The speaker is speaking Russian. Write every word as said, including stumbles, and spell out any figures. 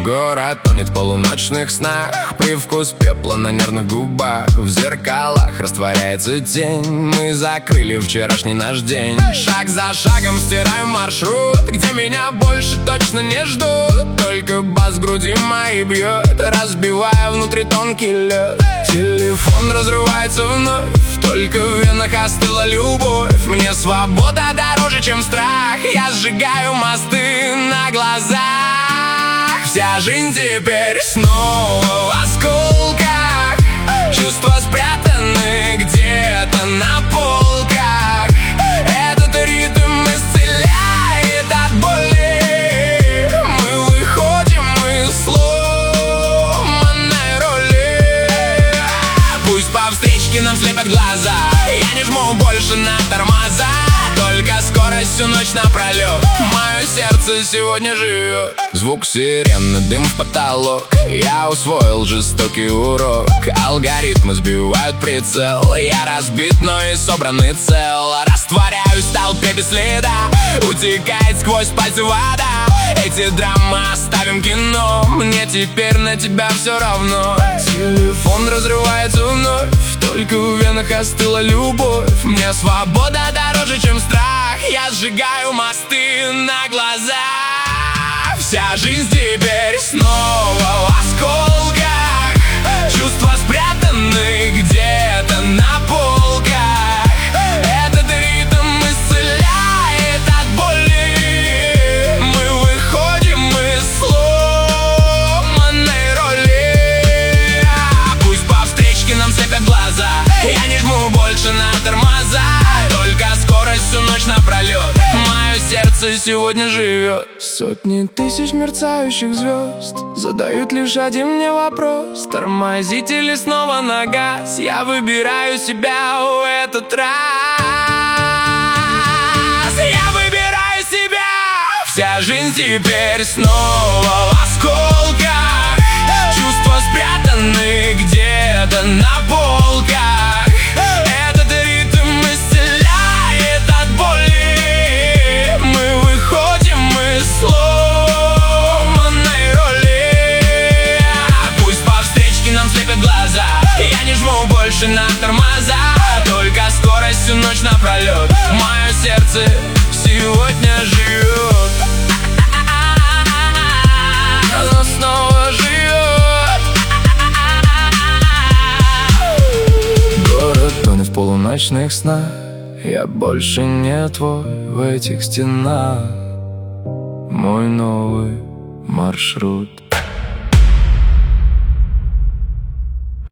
Город тонет в полуночных снах, привкус пепла на нервных губах. В зеркалах растворяется тень, мы закрыли вчерашний наш день. Шаг за шагом стираем маршрут, где меня больше точно не ждут. Только бас в груди моей бьет, разбивая внутри тонкий лед. Телефон разрывается вновь, только в венах остыла любовь. Мне свобода дороже, чем страх, я сжигаю мосты на глазах. Вся жизнь теперь снова в осколках, чувства спрятаны где-то на полках. Этот ритм исцеляет от боли. Мы выходим из сломанной роли. Пусть по встречке нам слепят глаза, я не жму больше на тормоза. Только скорость всю ночь напролет, мое сердце сегодня живет. Звук сирены, дым в потолок, я усвоил жестокий урок. Алгоритмы сбивают прицел, я разбит, но и собранный цел. Растворяюсь в толпе без следа, утекает сквозь пальцы вода. Эти драмы оставим кино, мне теперь на тебя все равно. Телефон разрывается вновь, только в венах остыла любовь. Мне свобода дороже, чем страх, я сжигаю мосты на глазах. Вся жизнь теперь снова в осколках, чувства спрятаны где-то на полках. Этот ритм исцеляет от боли. Мы выходим из сломанной роли. Пусть по встречке нам слепят глаза, я не жму больше на тормоза. Только скорость всю ночь напролет, мое сердце сегодня живет. Сотни тысяч мерцающих звезд задают лишь один мне вопрос: тормозить или снова на газ? Я выбираю себя в этот раз. Я выбираю себя. Вся жизнь теперь снова в осколках, чувства спрятаны где-то на полках. Этот ритм исцеляет от боли. Мы выходим из сломанной роли. Пусть по встречке нам слепят глаза, я не жму больше на тормоза. Только скорость всю ночь напролет, мое сердце сегодня живет. Оно снова живет. Город тонет в полуночных снах, я больше не твой в этих стенах. Мой новый маршрут.